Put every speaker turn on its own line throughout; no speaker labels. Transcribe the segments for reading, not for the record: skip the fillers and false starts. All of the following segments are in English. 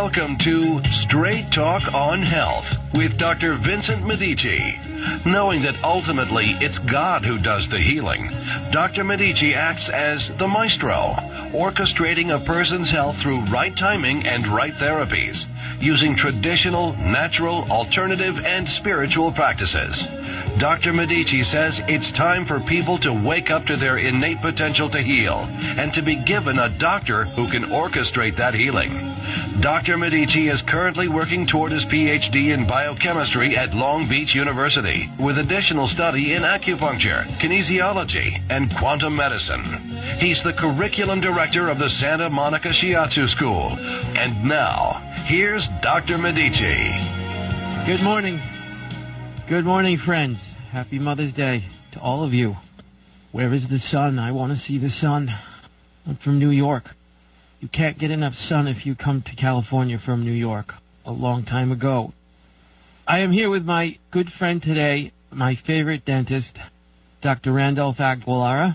Welcome to Straight Talk on Health with Dr. Vincent Medici. Knowing that ultimately it's God who does the healing, Dr. Medici acts as the maestro, orchestrating a person's health through right timing and right therapies, using traditional, natural, alternative, and spiritual practices. Dr. Medici says it's time for people to wake up to their innate potential to heal and to be given a doctor who can orchestrate that healing. Dr. Medici is currently working toward his PhD in biochemistry at Long Beach University with additional study in acupuncture, kinesiology, and quantum medicine. He's the curriculum director of the Santa Monica Shiatsu School. And now, here's Dr. Medici.
Good morning. Good morning, friends. Happy Mother's Day to all of you. Where is the sun? I want to see the sun. I'm from New York. You can't get enough sun if you come to California from New York a long time ago. I am here with my good friend today, my favorite dentist, Dr. Randolph Aguilara.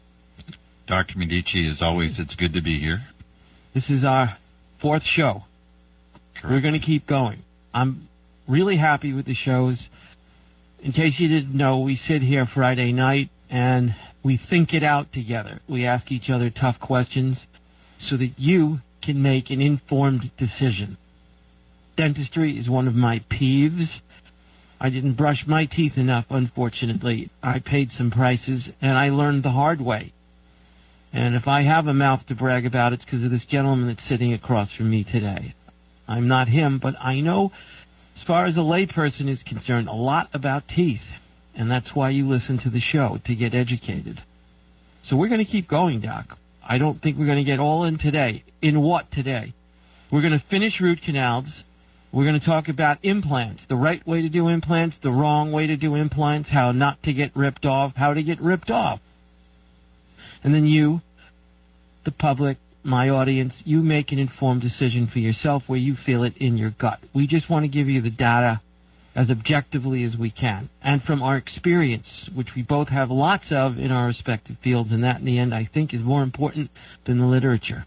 Dr. Medici, as always, it's good to be here.
This is our fourth show.
Correct.
We're going to keep going. I'm really happy with the shows. In case you didn't know, we sit here Friday night and we think it out together. We ask each other tough questions so that you can make an informed decision. Dentistry is one of my peeves. I didn't brush my teeth enough, unfortunately. I paid some prices, and I learned the hard way. And if I have a mouth to brag about, it's because of this gentleman that's sitting across from me today. I'm not him, but I know, as far as a layperson is concerned, a lot about teeth. And that's why you listen to the show, to get educated. So we're going to keep going, Doc. I don't think we're going to get all in today. In what today? We're going to finish root canals. We're going to talk about implants, the right way to do implants, the wrong way to do implants, how not to get ripped off, how to get ripped off. And then you, the public, my audience, you make an informed decision for yourself where you feel it in your gut. We just want to give you the data as objectively as we can. And from our experience, which we both have lots of in our respective fields, and that in the end I think is more important than the literature.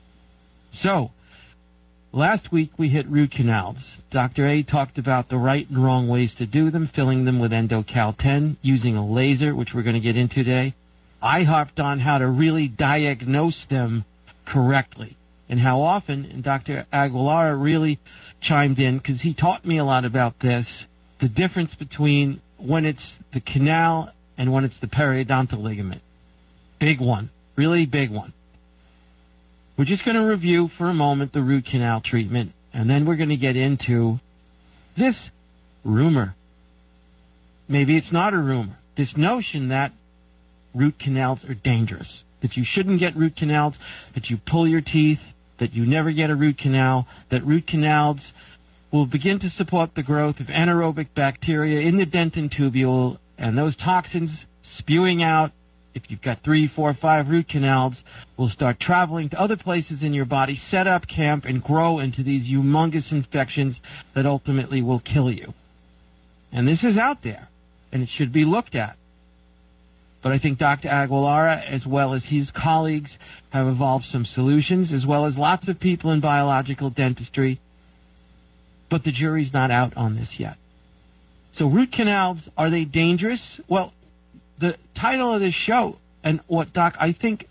So, last week we hit root canals. Dr. A talked about the right and wrong ways to do them, filling them with Endocal 10, using a laser, which we're going to get into today. I harped on how to really diagnose them correctly, and how often, and Dr. Aguilara really chimed in because he taught me a lot about this, the difference between when it's the canal and when it's the periodontal ligament. Big one, really big one. We're just going to review for a moment the root canal treatment, and then we're going to get into this rumor. Maybe it's not a rumor. This notion that root canals are dangerous, that you shouldn't get root canals, that you pull your teeth, that you never get a root canal, that root canals will begin to support the growth of anaerobic bacteria in the dentin tubule, and those toxins spewing out, if you've got 3, 4, 5 root canals, will start traveling to other places in your body, set up camp, and grow into these humongous infections that ultimately will kill you. And this is out there, and it should be looked at. But I think Dr. Aguilara, as well as his colleagues, have evolved some solutions, as well as lots of people in biological dentistry. But the jury's not out on this yet. So root canals, are they dangerous? Well, the title of this show, and what, Doc, I think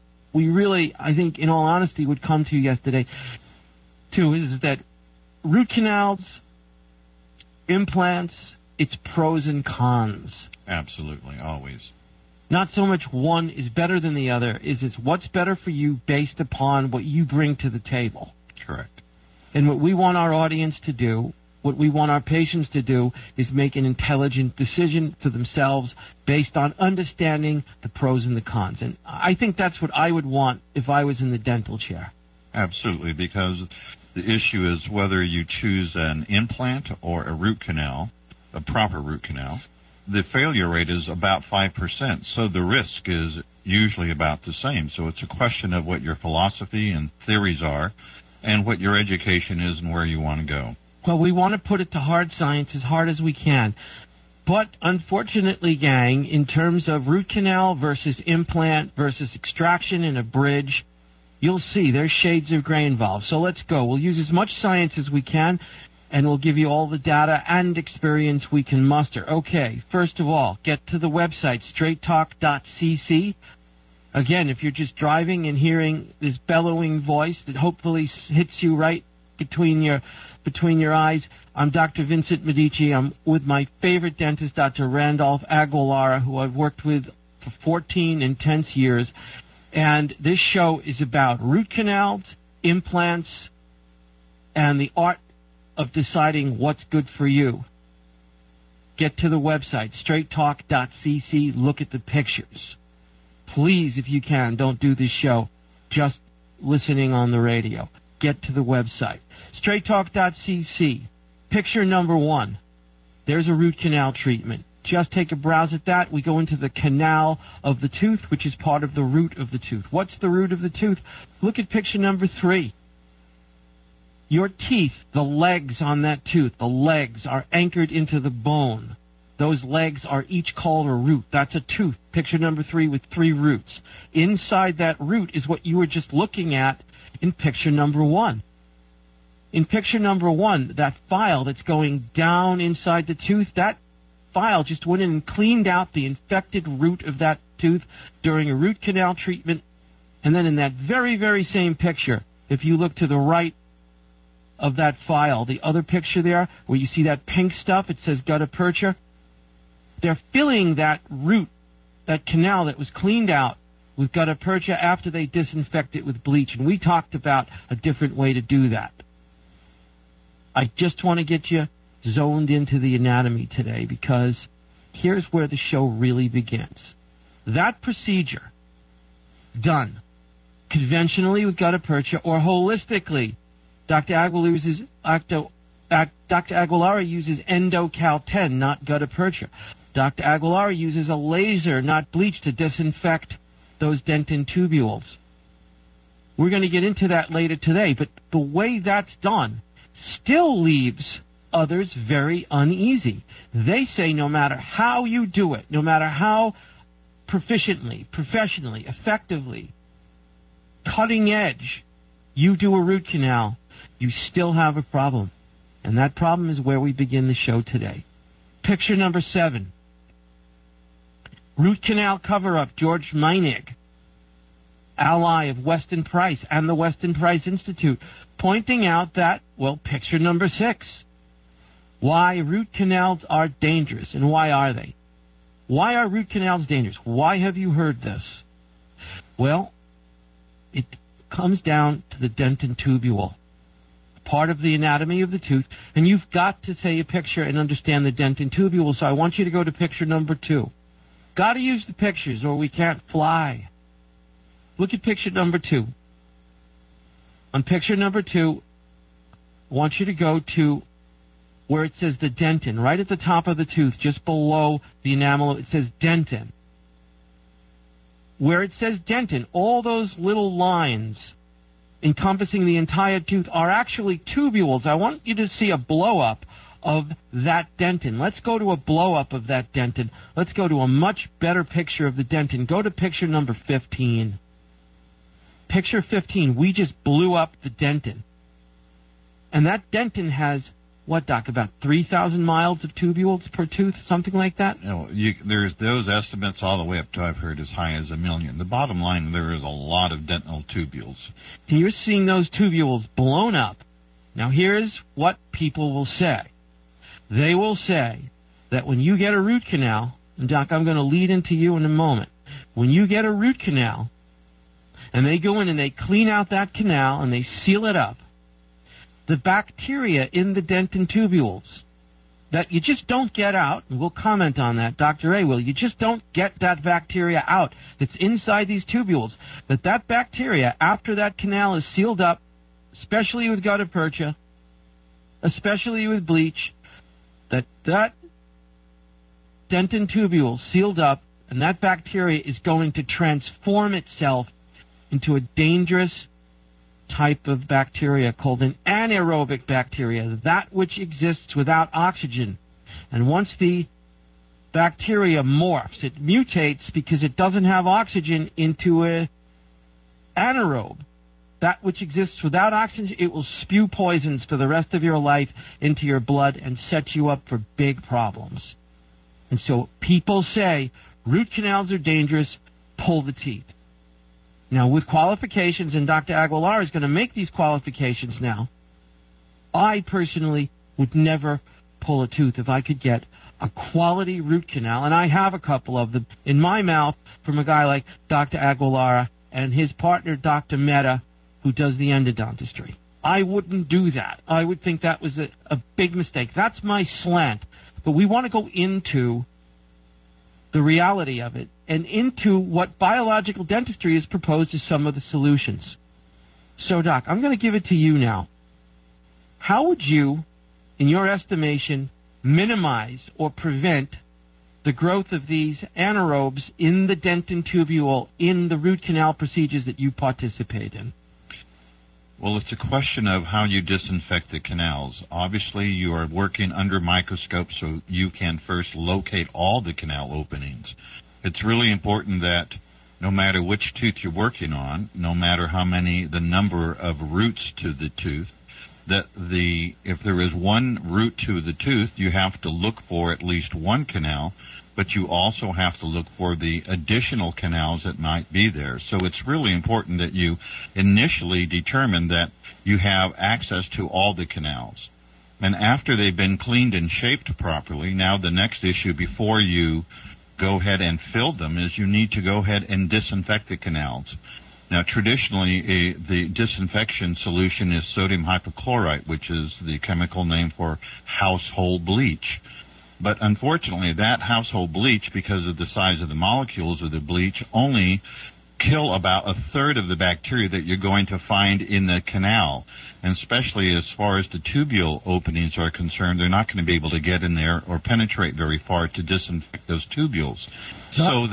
in all honesty, would come to yesterday, too, is that root canals, implants, it's pros and cons.
Absolutely, always.
Not so much one is better than the other. It's what's better for you based upon what you bring to the table.
Correct.
And what we want our audience to do, what we want our patients to do, is make an intelligent decision for themselves based on understanding the pros and the cons. And I think that's what I would want if I was in the dental chair.
Absolutely, because the issue is whether you choose an implant or a root canal, a proper root canal. The failure rate is about 5%, so the risk is usually about the same. So it's a question of what your philosophy and theories are and what your education is and where you want to go.
Well, we want to put it to hard science as hard as we can. But unfortunately, gang, in terms of root canal versus implant versus extraction and a bridge, you'll see there's shades of gray involved. So let's go. We'll use as much science as we can, and we'll give you all the data and experience we can muster. Okay, first of all, get to the website, straighttalk.cc. Again, if you're just driving and hearing this bellowing voice that hopefully hits you right between your eyes, I'm Dr. Vincent Medici. I'm with my favorite dentist, Dr. Randolph Aguilar, who I've worked with for 14 intense years. And this show is about root canals, implants, and the art of deciding what's good for you. Get to the website, straighttalk.cc. Look at the pictures. Please, if you can, don't do this show just listening on the radio. Get to the website. straighttalk.cc. Picture number 1. There's a root canal treatment. Just take a browse at that. We go into the canal of the tooth, which is part of the root of the tooth. What's the root of the tooth? Look at picture number 3. Your teeth, the legs on that tooth, the legs are anchored into the bone. Those legs are each called a root. That's a tooth. Picture number 3 with 3 roots. Inside that root is what you were just looking at in picture number 1. In picture number 1, that file that's going down inside the tooth, that file just went in and cleaned out the infected root of that tooth during a root canal treatment. And then in that very, very same picture, if you look to the right of that file, the other picture there, where you see that pink stuff, it says gutta percha, they're filling that root, that canal that was cleaned out, with gutta percha after they disinfect it with bleach. And we talked about a different way to do that. I just want to get you zoned into the anatomy today, because here's where the show really begins. That procedure, done conventionally with gutta percha or holistically, Dr. Aguilar uses Endo-Cal-10, not gutta percha. Dr. Aguilar uses a laser, not bleach, to disinfect those dentin tubules. We're going to get into that later today, but the way that's done still leaves others very uneasy. They say no matter how you do it, no matter how proficiently, professionally, effectively, cutting edge you do a root canal, you still have a problem. And that problem is where we begin the show today. Picture number 7. Root canal cover-up, George Meinig, ally of Weston Price and the Weston Price Institute, pointing out that, well, picture number 6. Why root canals are dangerous. And why are they? Why are root canals dangerous? Why have you heard this? Well, it comes down to the dentin tubule, part of the anatomy of the tooth, and you've got to say a picture and understand the dentin tubule, so I want you to go to picture number 2. Got to use the pictures or we can't fly. Look at picture number 2. On picture number 2, I want you to go to where it says the dentin, right at the top of the tooth, just below the enamel, it says dentin. Where it says dentin, all those little lines encompassing the entire tooth are actually tubules. I want you to see a blow-up of that dentin. Let's go to a blow-up of that dentin. Let's go to a much better picture of the dentin. Go to picture number 15. Picture 15, we just blew up the dentin. And that dentin has, what, Doc, about 3,000 miles of tubules per tooth, something like that?
There's those estimates all the way up to, I've heard, as high as 1 million. The bottom line, there is a lot of dental tubules.
And you're seeing those tubules blown up. Now, here's what people will say. They will say that when you get a root canal, and Doc, I'm going to lead into you in a moment. When you get a root canal, and they go in and they clean out that canal and they seal it up, the bacteria in the dentin tubules that you just don't get out, and we'll comment on that, Dr. A will, you just don't get that bacteria out that's inside these tubules, that bacteria, after that canal is sealed up, especially with gutta percha, especially with bleach, that dentin tubule sealed up, and that bacteria is going to transform itself into a dangerous type of bacteria called an anaerobic bacteria, that which exists without oxygen. And once the bacteria morphs, it mutates because it doesn't have oxygen into an anaerobe. that which exists without oxygen, it will spew poisons for the rest of your life into your blood and set you up for big problems. And so people say root canals are dangerous, pull the teeth. Now, with qualifications, and Dr. Aguilar is going to make these qualifications now, I personally would never pull a tooth if I could get a quality root canal, and I have a couple of them in my mouth from a guy like Dr. Aguilar and his partner, Dr. Mehta, who does the endodontistry. I wouldn't do that. I would think that was a big mistake. That's my slant. But we want to go into the reality of it and into what biological dentistry has proposed as some of the solutions. So, Doc, I'm going to give it to you now. How would you, in your estimation, minimize or prevent the growth of these anaerobes in the dentin tubule in the root canal procedures that you participate in?
Well, it's a question of how you disinfect the canals. Obviously, you are working under microscope, so you can first locate all the canal openings. It's really important that no matter which tooth you're working on, no matter the number of roots to the tooth, that if there is one root to the tooth, you have to look for at least one canal, but you also have to look for the additional canals that might be there. So it's really important that you initially determine that you have access to all the canals. And after they've been cleaned and shaped properly, now the next issue before you go ahead and fill them is you need to go ahead and disinfect the canals. Now, traditionally, the disinfection solution is sodium hypochlorite, which is the chemical name for household bleach. But unfortunately, that household bleach, because of the size of the molecules of the bleach, only kill about a third of the bacteria that you're going to find in the canal. And especially as far as the tubule openings are concerned, they're not going to be able to get in there or penetrate very far to disinfect those tubules. So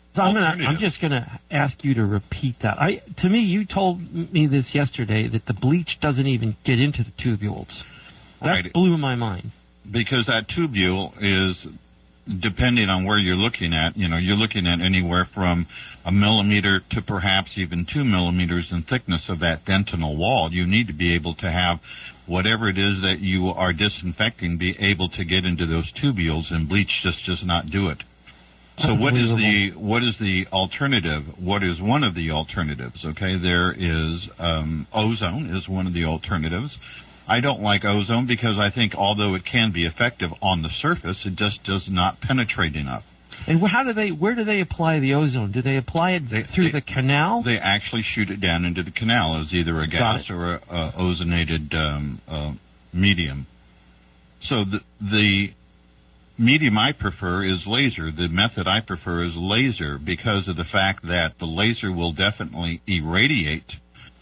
I'm just going to ask you to repeat that. To me, you told me this yesterday, that the bleach doesn't even get into the tubules. That blew my mind.
Because that tubule is, depending on where you're looking at, you're looking at anywhere from 1 millimeter to perhaps even 2 millimeters in thickness of that dentinal wall. You need to be able to have whatever it is that you are disinfecting be able to get into those tubules, and bleach just does not do it. So what is the alternative? What is one of the alternatives? Okay, there is ozone is one of the alternatives. I don't like ozone because I think although it can be effective on the surface, it just does not penetrate enough.
And where do they apply the ozone? Do they apply it through the canal?
They actually shoot it down into the canal as either a gas or a ozonated medium. So the medium I prefer is laser. The method I prefer is laser because of the fact that the laser will definitely irradiate.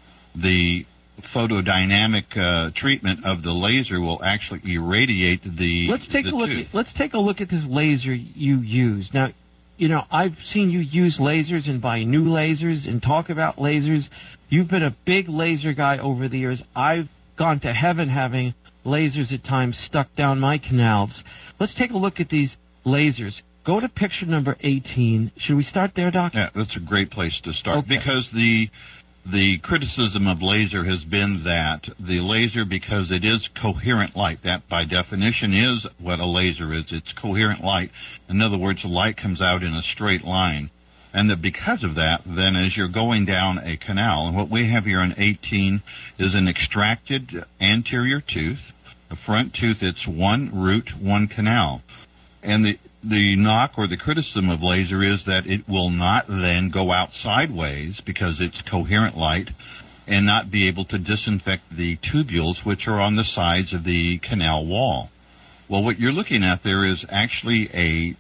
The photodynamic treatment of the laser will actually irradiate the
Let's take a look at this laser you use. Now, I've seen you use lasers and buy new lasers and talk about lasers. You've been a big laser guy over the years. I've gone to heaven having lasers at times stuck down my canals. Let's take a look at these lasers. Go to picture number 18. Should we start there, Doc?
Yeah, that's a great place to start because the criticism of laser has been that the laser, because it is coherent light, that by definition is what a laser is. It's coherent light. In other words, the light comes out in a straight line. And that because of that, then as you're going down a canal, and what we have here on 18 is an extracted anterior tooth. The front tooth, it's one root, one canal. And the knock or the criticism of laser is that it will not then go out sideways because it's coherent light and not be able to disinfect the tubules which are on the sides of the canal wall. Well, what you're looking at there is actually a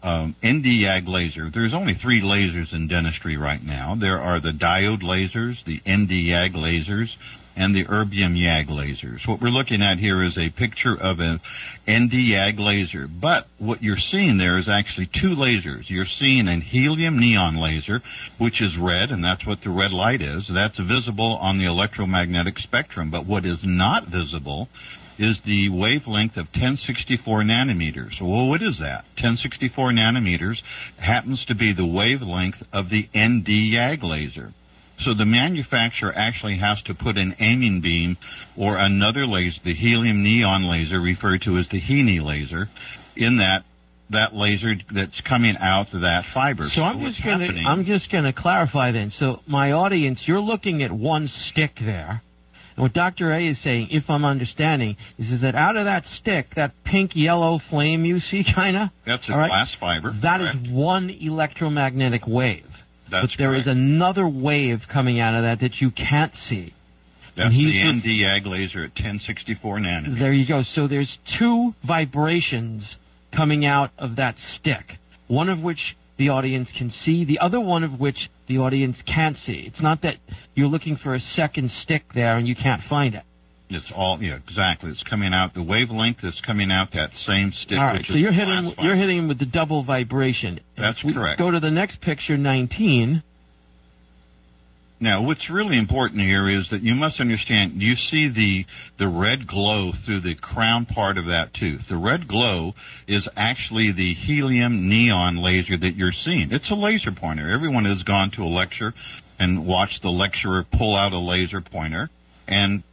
Nd:YAG laser. There's only 3 lasers in dentistry right now. There are the diode lasers, the Nd:YAG lasers, and the erbium YAG lasers. What we're looking at here is a picture of an Nd:YAG laser. But what you're seeing there is actually 2 lasers. You're seeing a helium neon laser, which is red, and that's what the red light is. That's visible on the electromagnetic spectrum. But what is not visible is the wavelength of 1064 nanometers. Well, what is that? 1064 nanometers happens to be the wavelength of the Nd:YAG laser. So the manufacturer actually has to put an aiming beam or another laser, the helium neon laser, referred to as the HENI laser, in that laser that's coming out of that fiber.
So I'm just going to clarify then. So my audience, you're looking at one stick there. And what Dr. A is saying, if I'm understanding, is that out of that stick, that pink-yellow flame you see, kind of?
That's a glass fiber.
That
correct.
is one electromagnetic wave.
That's
but there is another wave coming out of that you can't see.
That's the Nd:YAG laser at 1064 nanometers.
There you go. So there's two vibrations coming out of that stick, one of which the audience can see, the other one of which the audience can't see. It's not that you're looking for a second stick there and you can't find it.
It's all, exactly. It's coming out, the wavelength is coming out that same stick.
All right, so you're hitting him with the double vibration.
That's correct.
Go to the next picture, 19.
Now, what's really important here is that you must understand, you see the red glow through the crown part of that tooth. The red glow is actually the helium neon laser that you're seeing. It's a laser pointer. Everyone has gone to a lecture and watched the lecturer pull out a laser pointer and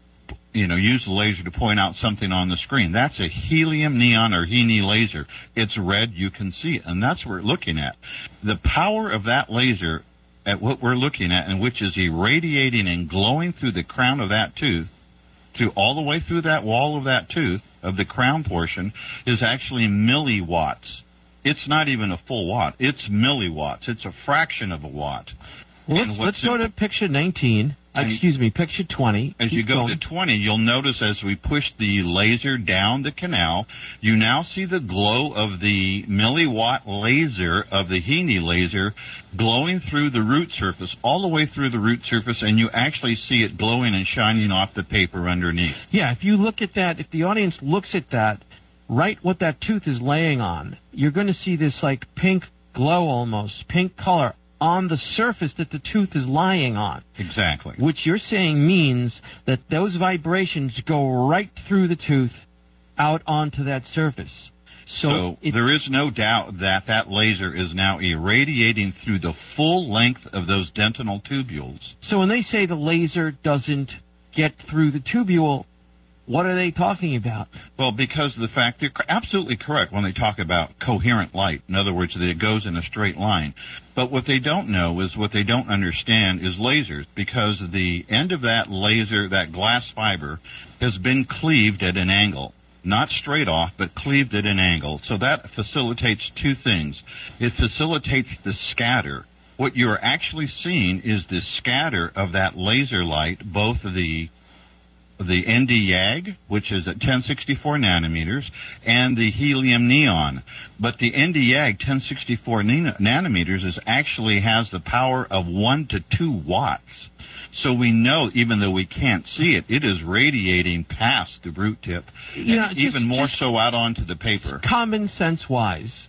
use the laser to point out something on the screen. That's a helium neon or HENI laser. It's red, you can see it, and that's what we're looking at. The power of that laser at what we're looking at, and which is irradiating and glowing through the crown of that tooth, all the way through that wall of that tooth, of the crown portion, is actually milliwatts. It's not even a full watt. It's milliwatts. It's a fraction of a watt.
Well, let's go to picture 19. Picture 20.
As you go to 20, you'll notice as we push the laser down the canal, you now see the glow of the milliwatt laser of the HENI laser glowing through the root surface, all the way through the root surface, and you actually see it glowing and shining off the paper underneath.
Yeah, if you look at that, if the audience looks at that, right what that tooth is laying on, you're going to see this like pink glow almost, pink color on the surface that the tooth is lying on.
Exactly.
Which you're saying means that those vibrations go right through the tooth out onto that surface.
So there is no doubt that that laser is now irradiating through the full length of those dentinal tubules.
So when they say the laser doesn't get through the tubule, what are they talking about?
Well, because of the fact they're absolutely correct when they talk about coherent light. In other words, that it goes in a straight line. But what they don't know is, what they don't understand is lasers, because the end of that laser, that glass fiber, has been cleaved at an angle. Not straight off, but cleaved at an angle. So that facilitates two things. It facilitates the scatter. What you're actually seeing is the scatter of that laser light, both of the Nd:YAG, which is at 1064 nanometers, and the helium neon. But the Nd:YAG 1064 nanometers actually has the power of 1 to 2 watts. So we know, even though we can't see it, it is radiating past the root tip, and even more so out onto the paper.
Common sense wise,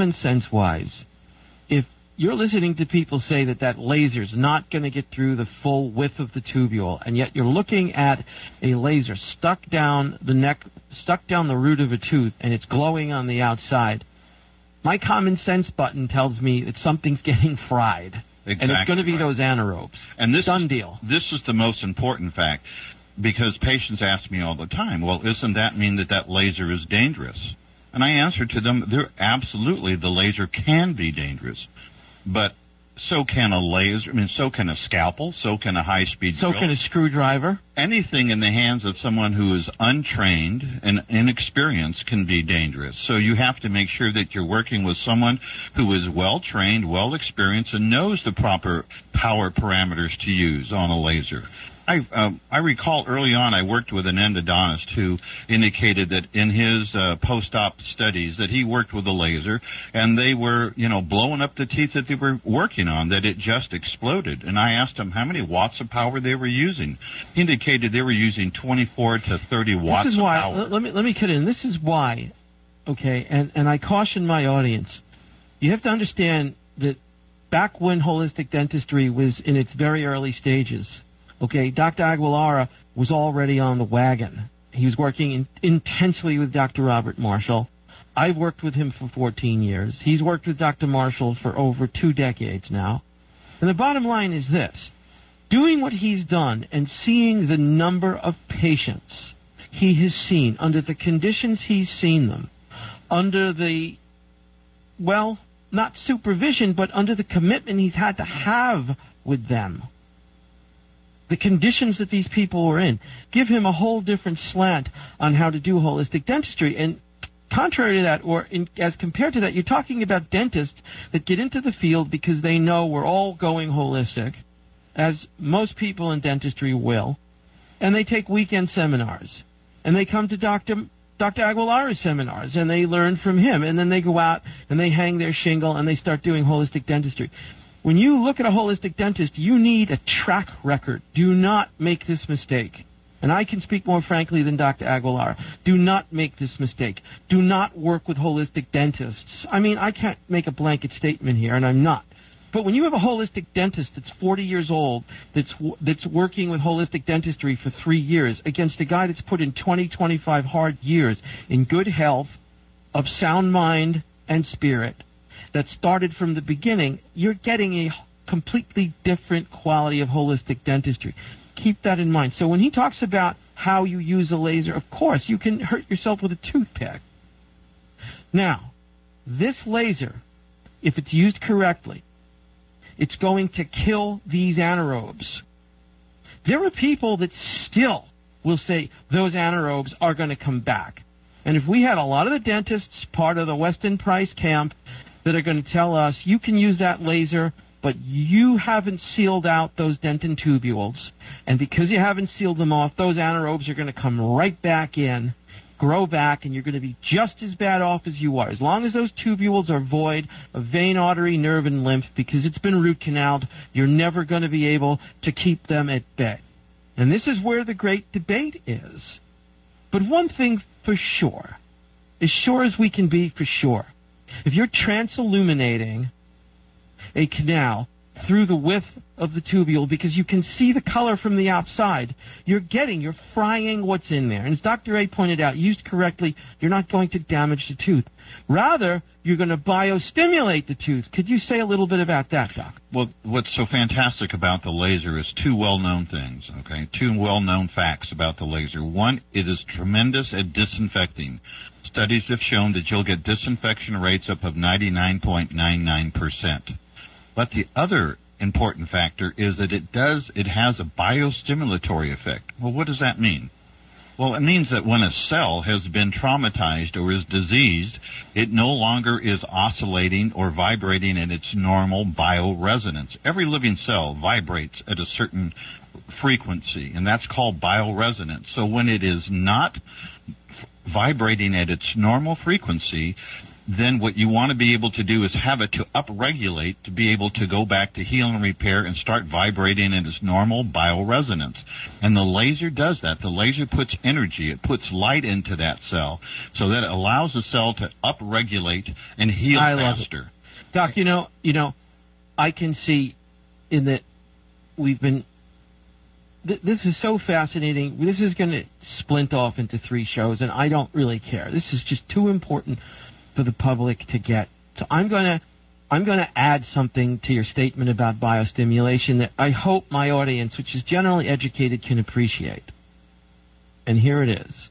if you're listening to people say that laser's not going to get through the full width of the tubule, and yet you're looking at a laser stuck down the neck, stuck down the root of a tooth, and it's glowing on the outside, my common sense button tells me that something's getting fried.
Exactly.
And it's going to be those anaerobes.
And
Done deal.
This is the most important fact, because patients ask me all the time, well, doesn't that mean that laser is dangerous? And I answer to them, absolutely, the laser can be dangerous. But so can a laser, so can a scalpel, so can a high-speed drill.
So can a screwdriver.
Anything in the hands of someone who is untrained and inexperienced can be dangerous. So you have to make sure that you're working with someone who is well-trained, well-experienced, and knows the proper power parameters to use on a laser. I recall early on I worked with an endodontist who indicated that in his post-op studies that he worked with a laser, and they were, blowing up the teeth that they were working on, that it just exploded. And I asked him how many watts of power they were using. He indicated they were using 24 to 30 watts of power.
Let me cut in. This is why, okay, and I caution my audience. You have to understand that back when holistic dentistry was in its very early stages, okay, Dr. Aguilara was already on the wagon. He was working intensely with Dr. Robert Marshall. I've worked with him for 14 years. He's worked with Dr. Marshall for over 2 decades now. And the bottom line is this. doing what he's done and seeing the number of patients he has seen under the conditions he's seen them, under the, well, not supervision, but under the commitment he's had to have with them, the conditions that these people were in, give him a whole different slant on how to do holistic dentistry. And contrary to that, or as compared to that, you're talking about dentists that get into the field because they know we're all going holistic, as most people in dentistry will, and they take weekend seminars, and they come to Dr. Aguilara's seminars, and they learn from him, and then they go out and they hang their shingle and they start doing holistic dentistry. When you look at a holistic dentist, you need a track record. Do not make this mistake. And I can speak more frankly than Dr. Aguilar. Do not make this mistake. Do not work with holistic dentists. I mean, I can't make a blanket statement here, and I'm not. But when you have a holistic dentist that's 40 years old, that's working with holistic dentistry for 3 years, against a guy that's put in 20, 25 hard years in good health, of sound mind and spirit, that started from the beginning, you're getting a completely different quality of holistic dentistry. Keep that in mind. So when he talks about how you use a laser, of course, you can hurt yourself with a toothpick. Now, this laser, if it's used correctly, it's going to kill these anaerobes. There are people that still will say those anaerobes are going to come back. And if we had a lot of the dentists, part of the Weston Price camp, that are going to tell us you can use that laser, but you haven't sealed out those dentin tubules. And because you haven't sealed them off, those anaerobes are going to come right back in, grow back, and you're going to be just as bad off as you are. As long as those tubules are void of vein, artery, nerve, and lymph, because it's been root canaled, you're never going to be able to keep them at bay. And this is where the great debate is. But one thing for sure, as sure as we can be for sure, if you're transilluminating a canal through the width of the tubule because you can see the color from the outside, you're frying what's in there. And as Dr. A pointed out, used correctly, you're not going to damage the tooth. Rather, you're going to biostimulate the tooth. Could you say a little bit about that, Doc?
Well, what's so fantastic about the laser is two well-known things, okay? Two well-known facts about the laser. One, it is tremendous at disinfecting. Studies have shown that you'll get disinfection rates up of 99.99%. But the other important factor is that it has a biostimulatory effect. Well, what does that mean? Well, it means that when a cell has been traumatized or is diseased, it no longer is oscillating or vibrating in its normal bioresonance. Every living cell vibrates at a certain frequency, and that's called bioresonance. So when it is not vibrating at its normal frequency, then what you want to be able to do is have it to upregulate to be able to go back to heal and repair and start vibrating in its normal bioresonance. And the laser does that. The laser puts energy, it puts light into that cell so that it allows the cell to upregulate and heal faster.
Doc, you know, I can see in that we've been this is so fascinating. This is going to splint off into 3 shows, and I don't really care. This is just too important for the public to get. So I'm going to add something to your statement about biostimulation that I hope my audience, which is generally educated, can appreciate. And here it is.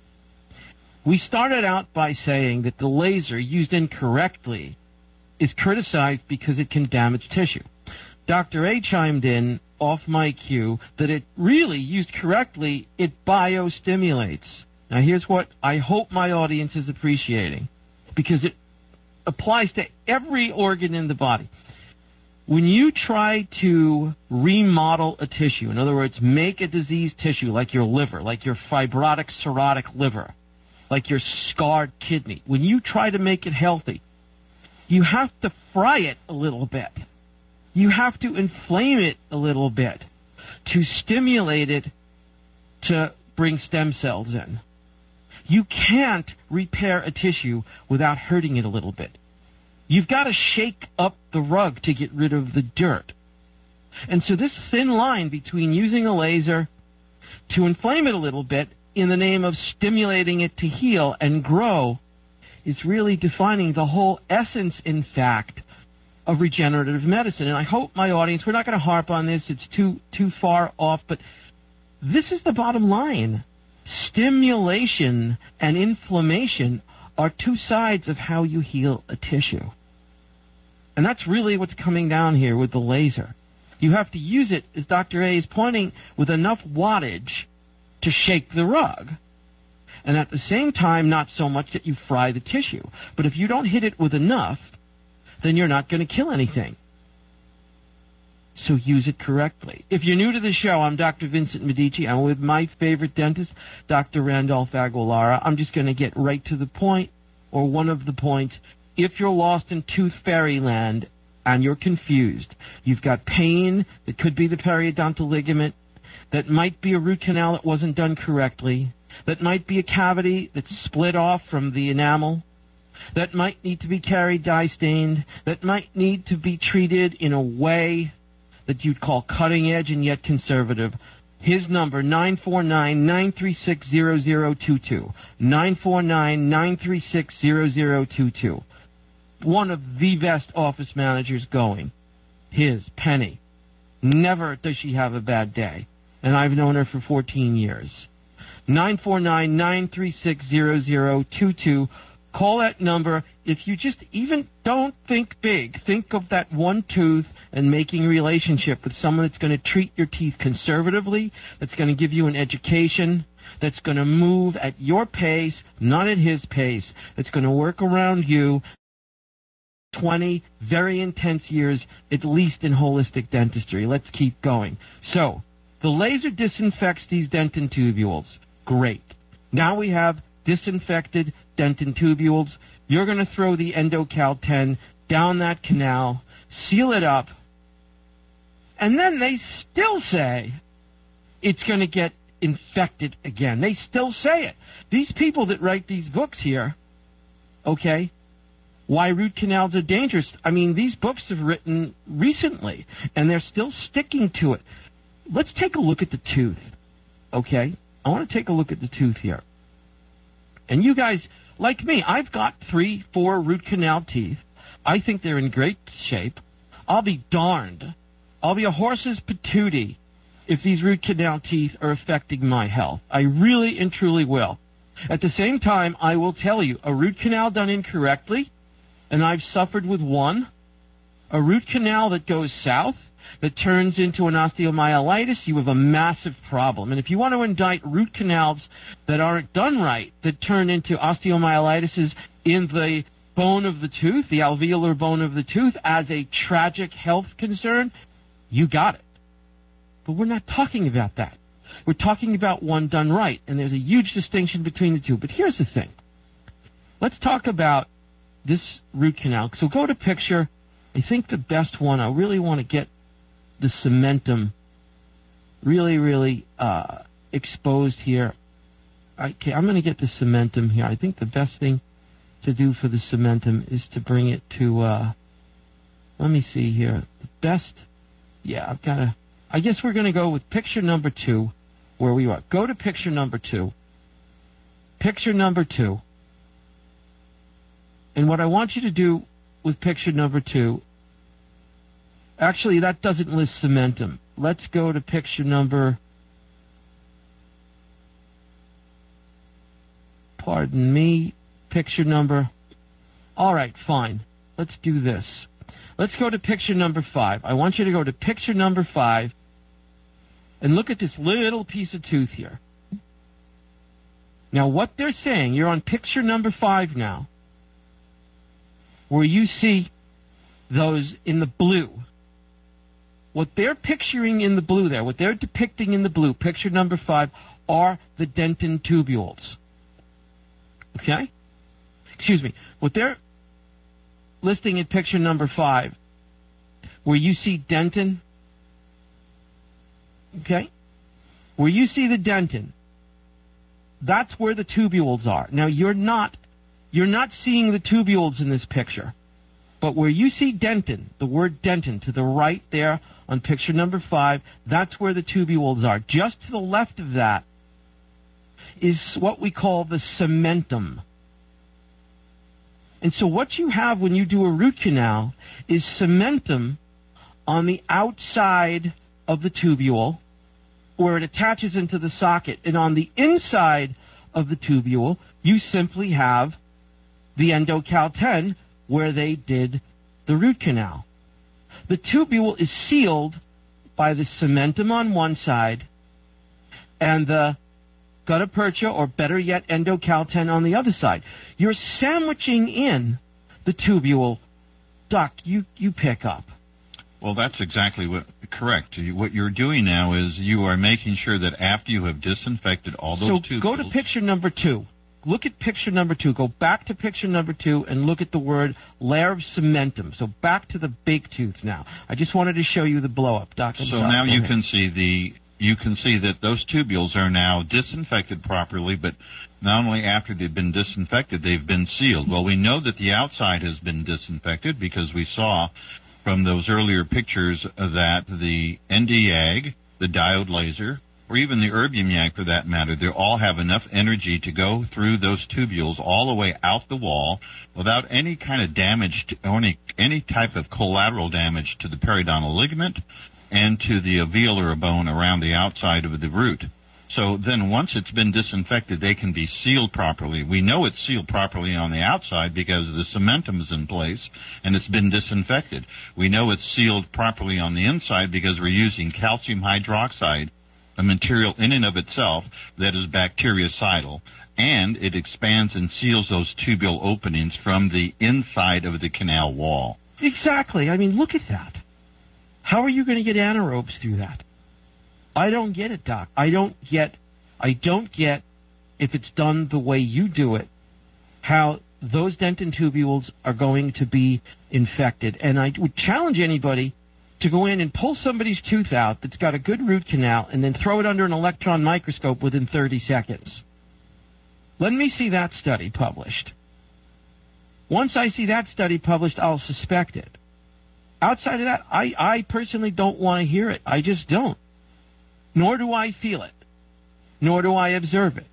We started out by saying that the laser used incorrectly is criticized because it can damage tissue. Dr. A chimed in off my cue that it really used correctly, it biostimulates. Now here's what I hope my audience is appreciating, because it applies to every organ in the body. When you try to remodel a tissue, in other words, make a diseased tissue like your liver, like your fibrotic cirrhotic liver, like your scarred kidney, when you try to make it healthy, you have to fry it a little bit. You have to inflame it a little bit to stimulate it to bring stem cells in. You can't repair a tissue without hurting it a little bit. You've got to shake up the rug to get rid of the dirt. And so this thin line between using a laser to inflame it a little bit in the name of stimulating it to heal and grow is really defining the whole essence, in fact, of regenerative medicine. And I hope my audience, we're not going to harp on this, it's too far off, but this is the bottom line. Stimulation and inflammation are two sides of how you heal a tissue. And that's really what's coming down here with the laser. You have to use it, as Dr. A is pointing, with enough wattage to shake the rug. And at the same time, not so much that you fry the tissue. But if you don't hit it with enough, then you're not going to kill anything. So use it correctly. If you're new to the show, I'm Dr. Vincent Medici. I'm with my favorite dentist, Dr. Randolph Aguilara. I'm just going to get right to the point, or one of the points. If you're lost in tooth fairyland and you're confused, you've got pain that could be the periodontal ligament, that might be a root canal that wasn't done correctly, that might be a cavity that's split off from the enamel, that might need to be carried dye-stained, that might need to be treated in a way that you'd call cutting edge and yet conservative. His number, 949-936-0022. 949-936-0022. One of the best office managers going. His, Penny. Never does she have a bad day. And I've known her for 14 years. 949-936-0022. Call that number. If you just even don't think big, think of that one tooth and making a relationship with someone that's going to treat your teeth conservatively, that's going to give you an education, that's going to move at your pace, not at his pace, that's going to work around you. 20 very intense years, at least in holistic dentistry. Let's keep going. So, the laser disinfects these dentin tubules. Great. Now we have disinfected dentin tubules. You're going to throw the EndoCal 10 down that canal, seal it up, and then they still say it's going to get infected again. They still say it. These people that write these books here, okay, why root canals are dangerous. I mean, these books have written recently, and they're still sticking to it. Let's take a look at the tooth, okay? I want to take a look at the tooth here. And you guys, like me, I've got 3-4 root canal teeth. I think they're in great shape. I'll be darned. I'll be a horse's patootie if these root canal teeth are affecting my health. I really and truly will. At the same time, I will tell you, a root canal done incorrectly, and I've suffered with one, a root canal that goes south, that turns into an osteomyelitis, you have a massive problem. And if you want to indict root canals that aren't done right, that turn into osteomyelitis in the bone of the tooth, the alveolar bone of the tooth, as a tragic health concern, you got it. But we're not talking about that. We're talking about one done right, and there's a huge distinction between the two. But here's the thing. Let's talk about this root canal. So go to picture, I think the best one, I really want to get the cementum really exposed here. Okay, I'm going to get the cementum here. I think the best thing to do for the cementum is to bring it to, let me see here. The best, yeah, I guess we're going to go with picture number 2, where we are. Go to picture number 2. Picture number 2. And what I want you to do with picture number 2, actually, that doesn't list cementum. Let's go to picture number, pardon me, picture number, all right, fine. Let's do this. Let's go to picture number 5. I want you to go to picture number 5 and look at this little piece of tooth here. Now, what they're saying, you're on picture number 5 now, where you see those in the blue. What they're picturing in the blue there, what they're depicting in the blue, picture number 5, are the dentin tubules. Okay? Excuse me. What they're listing in picture number 5, where you see dentin, okay? Where you see the dentin, that's where the tubules are. Now, you're not seeing the tubules in this picture. But where you see dentin, the word dentin to the right there on picture number 5, that's where the tubules are. Just to the left of that is what we call the cementum. And so what you have when you do a root canal is cementum on the outside of the tubule where it attaches into the socket. And on the inside of the tubule, you simply have the endocal-10 where they did the root canal. The tubule is sealed by the cementum on one side and the gutta percha, or better yet, endocal-10 on the other side. You're sandwiching in the tubule. Doc, you pick up.
Well, that's exactly correct. What you're doing now is you are making sure that after you have disinfected all those tubules...
So go to picture number 2. Look at picture number 2. Go back to picture number 2 and look at the word layer of cementum. So back to the big tooth now. I just wanted to show you the blow-up, Doc.
So now you can see that those tubules are now disinfected properly, but not only after they've been disinfected, they've been sealed. Well, we know that the outside has been disinfected because we saw from those earlier pictures that the Nd:YAG, the diode laser, or even the erbium YAG for that matter, they all have enough energy to go through those tubules all the way out the wall without any kind of damage or any type of collateral damage to the periodontal ligament and to the alveolar bone around the outside of the root. So then once it's been disinfected, they can be sealed properly. We know it's sealed properly on the outside because the cementum is in place and it's been disinfected. We know it's sealed properly on the inside because we're using calcium hydroxide, a material in and of itself that is bactericidal, and it expands and seals those tubule openings from the inside of the canal wall.
Exactly. I mean, look at that. How are you going to get anaerobes through that? I don't get it, Doc. I don't get, if it's done the way you do it, how those dentin tubules are going to be infected. And I would challenge anybody to go in and pull somebody's tooth out that's got a good root canal and then throw it under an electron microscope within 30 seconds. Let me see that study published. Once I see that study published, I'll suspect it. Outside of that, I personally don't want to hear it. I just don't. Nor do I feel it. Nor do I observe it.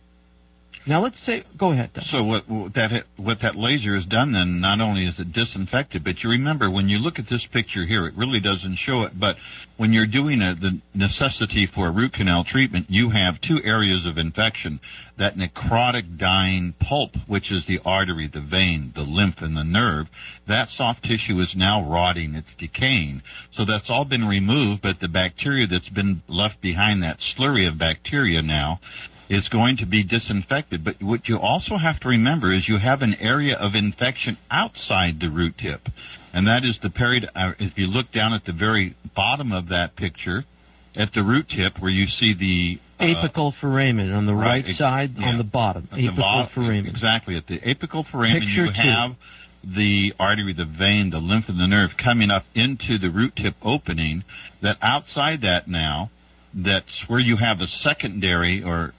Now let's say, go ahead, Doc.
So what that laser has done then, not only is it disinfected, but you remember when you look at this picture here, it really doesn't show it, but when you're doing the necessity for a root canal treatment, you have 2 areas of infection. That necrotic dying pulp, which is the artery, the vein, the lymph, and the nerve, that soft tissue is now rotting, it's decaying. So that's all been removed, but the bacteria that's been left behind, that slurry of bacteria now, is going to be disinfected. But what you also have to remember is you have an area of infection outside the root tip. And that is if you look down at the very bottom of that picture, at the root tip where you see the
apical foramen on the right side, on the bottom. Apical foramen.
Exactly. At the apical foramen,
Picture
you have the artery, the vein, the lymph, and the nerve coming up into the root tip opening. That outside that now, that's where you have a secondary or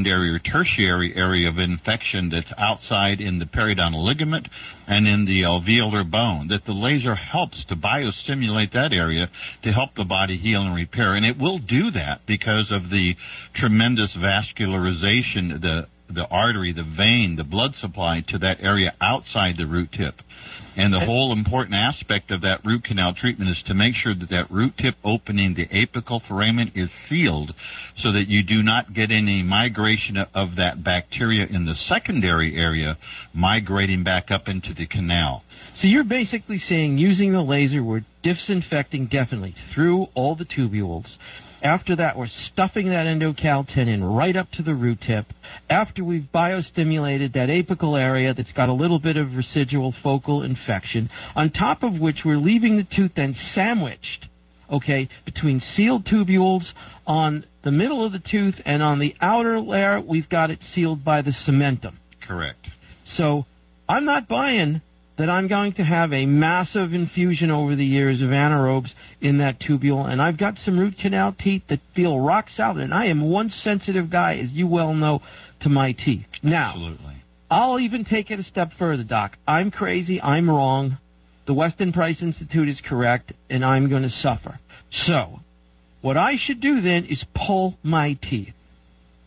tertiary area of infection that's outside in the periodontal ligament and in the alveolar bone, that the laser helps to biostimulate that area to help the body heal and repair. And it will do that because of the tremendous vascularization, the artery, the vein, the blood supply to that area outside the root tip. And the whole important aspect of that root canal treatment is to make sure that that root tip opening, the apical foramen, is sealed so that you do not get any migration of that bacteria in the secondary area migrating back up into the canal.
So you're basically saying using the laser, we're disinfecting definitely through all the tubules. After that, we're stuffing that endocal-10 in right up to the root tip. After we've biostimulated that apical area that's got a little bit of residual focal infection, on top of which we're leaving the tooth then sandwiched, between sealed tubules on the middle of the tooth, and on the outer layer, we've got it sealed by the cementum.
Correct.
So I'm not buying that I'm going to have a massive infusion over the years of anaerobes in that tubule, and I've got some root canal teeth that feel rock solid, and I am one sensitive guy, as you well know, to my teeth. Now,
absolutely.
I'll even take it a step further, Doc. I'm crazy, I'm wrong, the Weston Price Institute is correct, and I'm going to suffer. So, what I should do then is pull my teeth.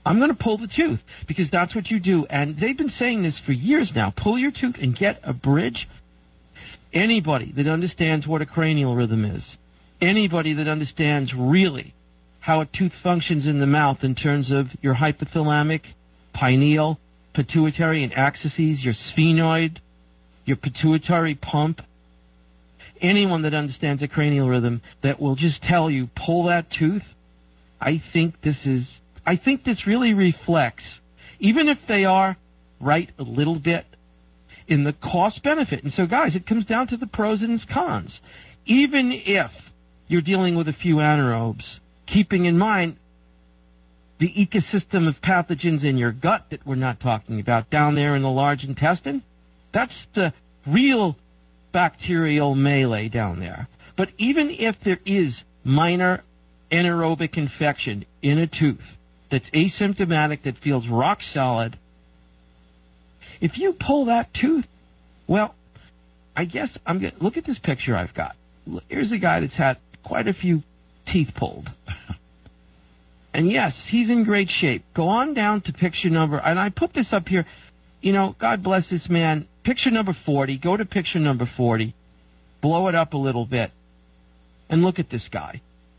I'm going to pull the tooth because that's what you do. And they've been saying this for years now. Pull your tooth and get a bridge. Anybody that understands what a cranial rhythm is, anybody that understands really how a tooth functions in the mouth in terms of your hypothalamic, pineal, pituitary, and axes, your sphenoid, your pituitary pump, anyone that understands a cranial rhythm that will just tell you, pull that tooth, I think this really reflects, even if they are right a little bit, in the cost benefit. And so, guys, it comes down to the pros and cons. Even if you're dealing with a few anaerobes, keeping in mind the ecosystem of pathogens in your gut that we're not talking about down there in the large intestine, that's the real bacterial melee down there. But even if there is minor anaerobic infection in a tooth that's asymptomatic, that feels rock solid, if you pull that tooth, well, I guess I'm going to look at this picture I've got. Here's a guy that's had quite a few teeth pulled. And yes, he's in great shape. Go on down to picture number, and I put this up here. You know, God bless this man. Picture number 40. Go to picture number 40. Blow it up a little bit. And look at this guy.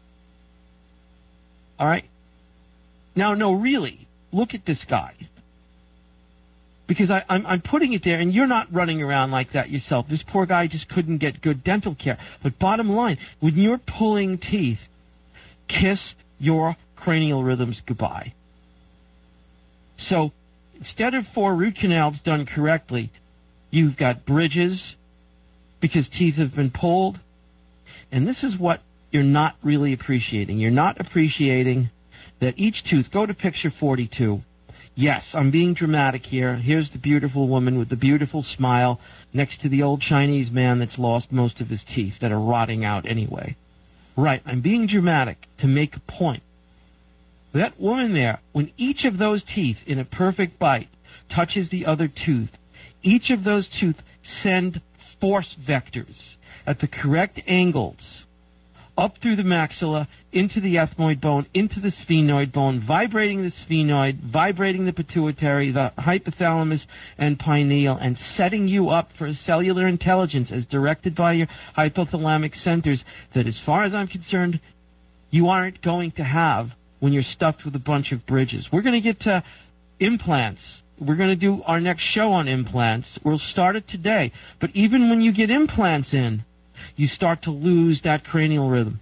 All right? Now, no, really, look at this guy. Because I'm putting it there, and you're not running around like that yourself. This poor guy just couldn't get good dental care. But bottom line, when you're pulling teeth, kiss your cranial rhythms goodbye. So instead of 4 root canals done correctly, you've got bridges because teeth have been pulled. And this is what you're not really appreciating. You're not appreciating that each tooth, go to picture 42. Yes, I'm being dramatic here. Here's the beautiful woman with the beautiful smile next to the old Chinese man that's lost most of his teeth that are rotting out anyway. Right, I'm being dramatic to make a point. That woman there, when each of those teeth in a perfect bite touches the other tooth, each of those teeth send force vectors at the correct angles up through the maxilla, into the ethmoid bone, into the sphenoid bone, vibrating the sphenoid, vibrating the pituitary, the hypothalamus and pineal, and setting you up for a cellular intelligence as directed by your hypothalamic centers that, as far as I'm concerned, you aren't going to have when you're stuffed with a bunch of bridges. We're going to get to implants. We're going to do our next show on implants. We'll start it today. But even when you get implants in, you start to lose that cranial rhythm.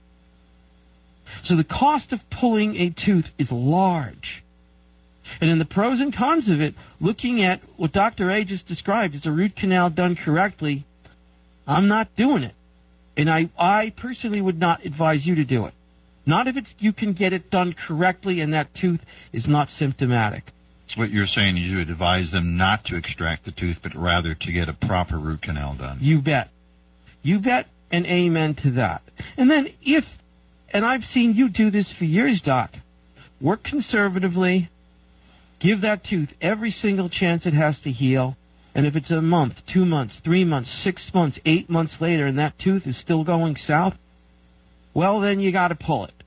So the cost of pulling a tooth is large. And in the pros and cons of it, looking at what Dr. A just described as a root canal done correctly, I'm not doing it. And I personally would not advise you to do it. Not if you can get it done correctly and that tooth is not symptomatic.
So what you're saying is you would advise them not to extract the tooth, but rather to get a proper root canal done.
You bet. You bet, and amen to that. And then and I've seen you do this for years, Doc, work conservatively, give that tooth every single chance it has to heal, and if it's a month, 2 months, 3 months, 6 months, 8 months later, and that tooth is still going south, well, then you got to pull it.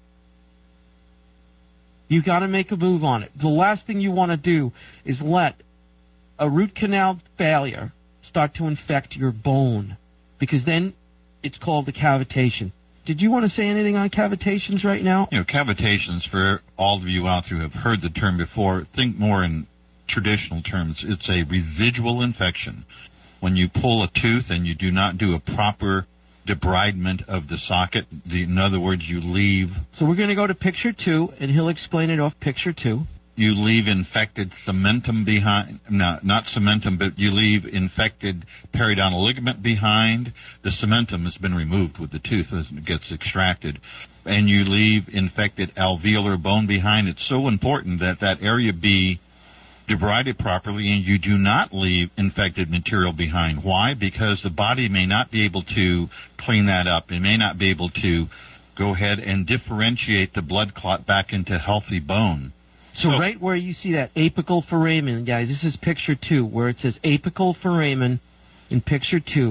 You've got to make a move on it. The last thing you want to do is let a root canal failure start to infect your bone, because then it's called a cavitation. Did you want to say anything on cavitations right now?
You know, cavitations, for all of you out there who have heard the term before, think more in traditional terms. It's a residual infection. When you pull a tooth and you do not do a proper debridement of the socket, in other words, you leave...
So we're going to go to picture 2, and he'll explain it off picture 2.
You leave infected cementum behind, not cementum, but you leave infected periodontal ligament behind. The cementum has been removed with the tooth as it gets extracted. And you leave infected alveolar bone behind. It's so important that that area be debrided properly, and you do not leave infected material behind. Why? Because the body may not be able to clean that up. It may not be able to go ahead and differentiate the blood clot back into healthy bone.
So right where you see that apical foramen, guys, this is picture 2, where it says apical foramen in picture 2.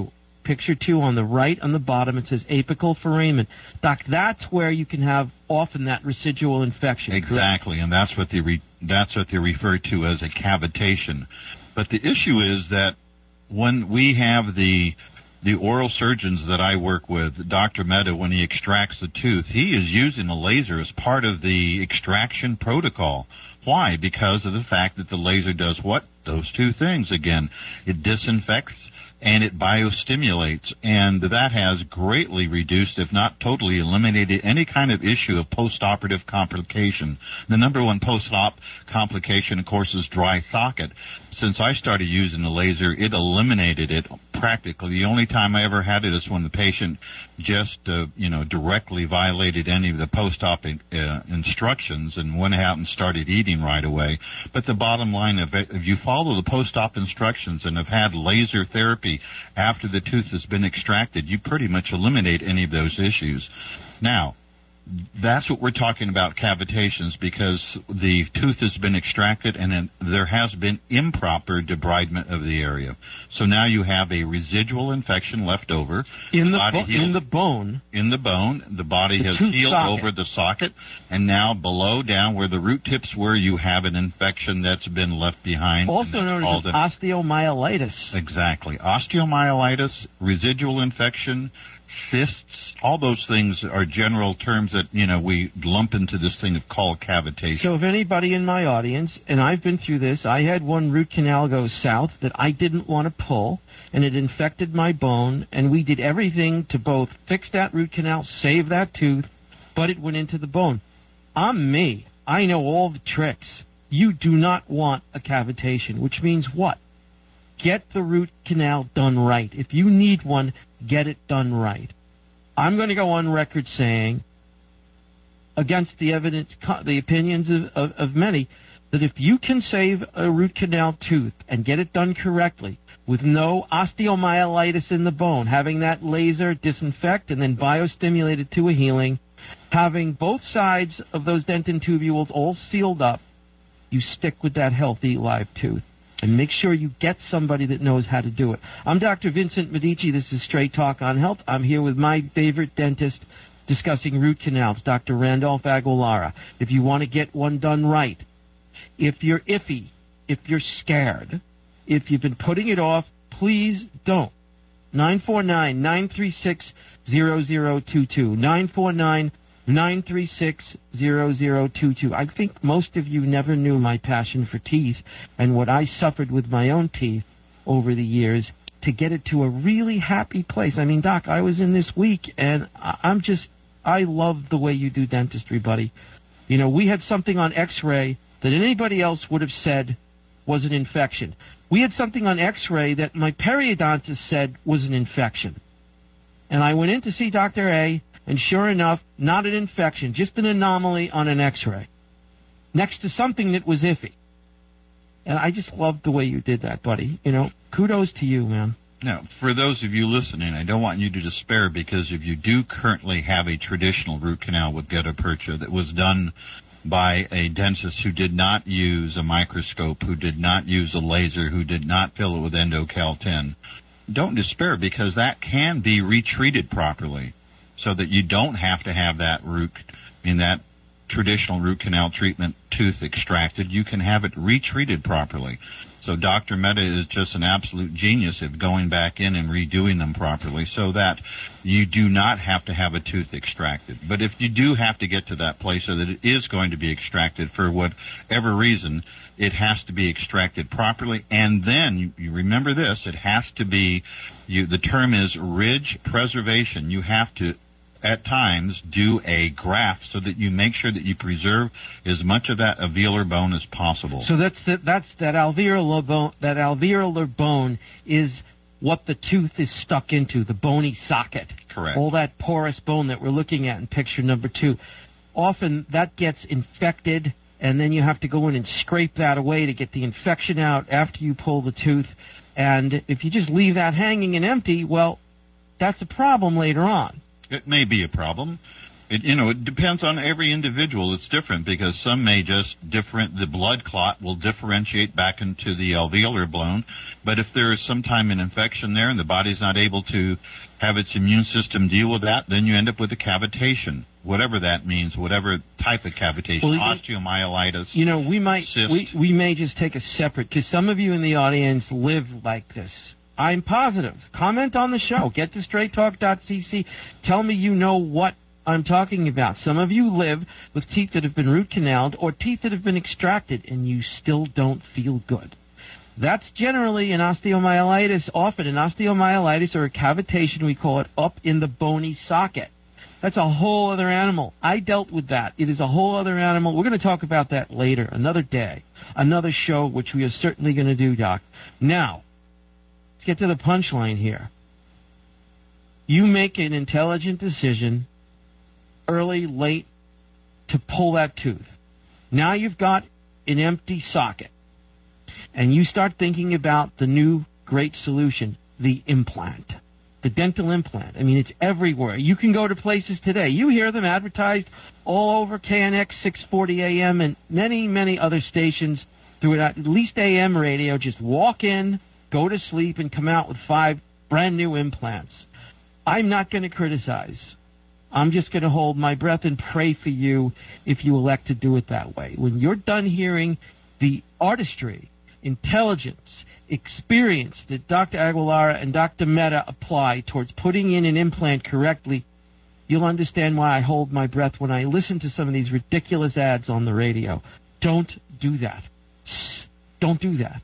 picture 2 on the right on the bottom. It says apical foramen. Doc, that's where you can have often that residual infection.
Exactly, and that's what they refer to as a cavitation. But the issue is that when we have the oral surgeons that I work with, Dr. Mehta, when he extracts the tooth, he is using a laser as part of the extraction protocol. Why? Because of the fact that the laser does what? Those two things again. It disinfects and it biostimulates, and that has greatly reduced, if not totally eliminated, any kind of issue of post-operative complication. The number one post-op complication, of course, is dry socket. Since I started using the laser, it eliminated it practically. The only time I ever had it is when the patient just, directly violated any of the post-op instructions and went out and started eating right away. But the bottom line, if you follow the post-op instructions and have had laser therapy after the tooth has been extracted, you pretty much eliminate any of those issues. Now, that's what we're talking about, cavitations, because the tooth has been extracted and then there has been improper debridement of the area. So now you have a residual infection left over.
In the bone.
In the bone. The body has healed over the socket. And now below down where the root tips were, you have an infection that's been left behind.
Also known as osteomyelitis.
Exactly. Osteomyelitis, residual infection, cysts, all those things are general terms that, we lump into this thing called cavitation.
So if anybody in my audience, and I've been through this, I had one root canal go south that I didn't want to pull, and it infected my bone, and we did everything to both fix that root canal, save that tooth, but it went into the bone. I'm me. I know all the tricks. You do not want a cavitation, which means what? Get the root canal done right. If you need one, get it done right. I'm going to go on record saying, against the evidence, the opinions of many, that if you can save a root canal tooth and get it done correctly, with no osteomyelitis in the bone, having that laser disinfect and then biostimulate it to a healing, having both sides of those dentin tubules all sealed up, you stick with that healthy live tooth. And make sure you get somebody that knows how to do it. I'm Dr. Vincent Medici. This is Straight Talk on Health. I'm here with my favorite dentist discussing root canals, Dr. Randolph Aguilara. If you want to get one done right, if you're iffy, if you're scared, if you've been putting it off, please don't. 949-936-0022. 936-0022. I think most of you never knew my passion for teeth and what I suffered with my own teeth over the years to get it to a really happy place. I mean, Doc, I was in this week, and I love the way you do dentistry, buddy. We had something on X-ray that anybody else would have said was an infection. We had something on X-ray that my periodontist said was an infection. And I went in to see Dr. A, and sure enough, not an infection, just an anomaly on an X-ray, next to something that was iffy. And I just loved the way you did that, buddy. Kudos to you, man.
Now, for those of you listening, I don't want you to despair, because if you do currently have a traditional root canal with gutta-percha that was done by a dentist who did not use a microscope, who did not use a laser, who did not fill it with Endo-Cal-10, don't despair, because that can be retreated properly, so that you don't have to have that that traditional root canal treatment tooth extracted. You can have it retreated properly. So Dr. Mehta is just an absolute genius at going back in and redoing them properly so that you do not have to have a tooth extracted. But if you do have to get to that place so that it is going to be extracted for whatever reason, it has to be extracted properly. And then, you remember this, it has to be, the term is ridge preservation. You have to, at times, do a graft so that you make sure that you preserve as much of that alveolar bone as possible.
So that's that alveolar bone. That alveolar bone is what the tooth is stuck into, the bony socket.
Correct.
All that porous bone that we're looking at in picture number 2. Often that gets infected, and then you have to go in and scrape that away to get the infection out after you pull the tooth. And if you just leave that hanging and empty, well, that's a problem later on.
It may be a problem. It depends on every individual. It's different because some may just the blood clot will differentiate back into the alveolar bone. But if there is sometime an infection there and the body's not able to have its immune system deal with that, then you end up with a cavitation, whatever that means, whatever type of cavitation, osteomyelitis.
We may just take a separate, because some of you in the audience live like this. I'm positive. Comment on the show. Get to straighttalk.cc. Tell me you know what I'm talking about. Some of you live with teeth that have been root canaled or teeth that have been extracted, and you still don't feel good. That's generally an osteomyelitis, often an osteomyelitis or a cavitation, we call it, up in the bony socket. That's a whole other animal. I dealt with that. It is a whole other animal. We're going to talk about that later, another day, another show, which we are certainly going to do, Doc. Now, let's get to the punchline here. You make an intelligent decision, early, late, to pull that tooth. Now you've got an empty socket, and you start thinking about the new great solution, the implant, the dental implant. I mean, it's everywhere. You can go to places today. You hear them advertised all over KNX 640 AM and many, many other stations through at least AM radio. Just walk in, go to sleep, and come out with 5 brand new implants. I'm not going to criticize. I'm just going to hold my breath and pray for you if you elect to do it that way. When you're done hearing the artistry, intelligence, experience that Dr. Aguilara and Dr. Mehta apply towards putting in an implant correctly, you'll understand why I hold my breath when I listen to some of these ridiculous ads on the radio. Don't do that. Don't do that.